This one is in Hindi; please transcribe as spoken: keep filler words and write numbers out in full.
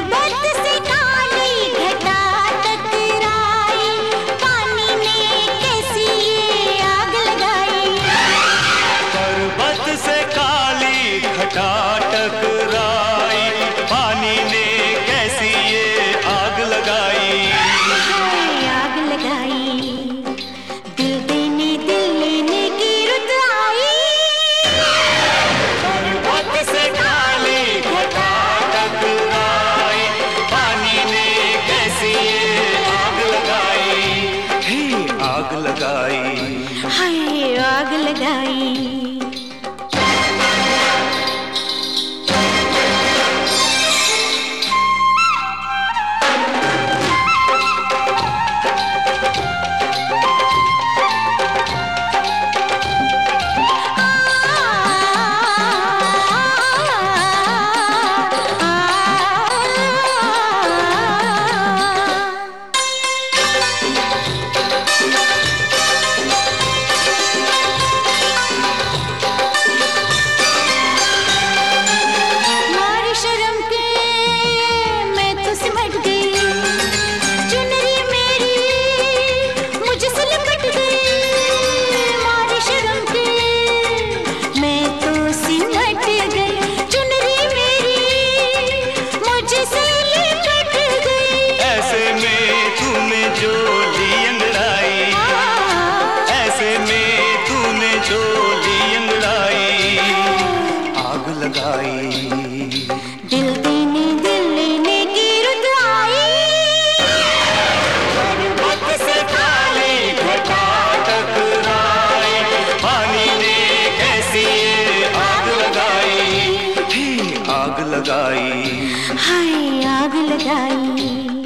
पर्वत से काली घटा टकराई, पानी ने कैसी ये आग लगाई। पर्वत से काली घटा टकराई, पानी ने कैसी ये आग लगाई। हाय आग लगाई, दिल देने दिल लेने की रुत आई। पर्वत से काली घटा टकराई, पानी ने कैसी ये आग लगाई। हे आग लगाई, हाय आग लगाई। दिल देने दिल लेने की रुत आई। पर्वत से काली घटा टकराई, पानी ने कैसी ये आग लगाई। हे आग लगाई, हाय आग लगाई।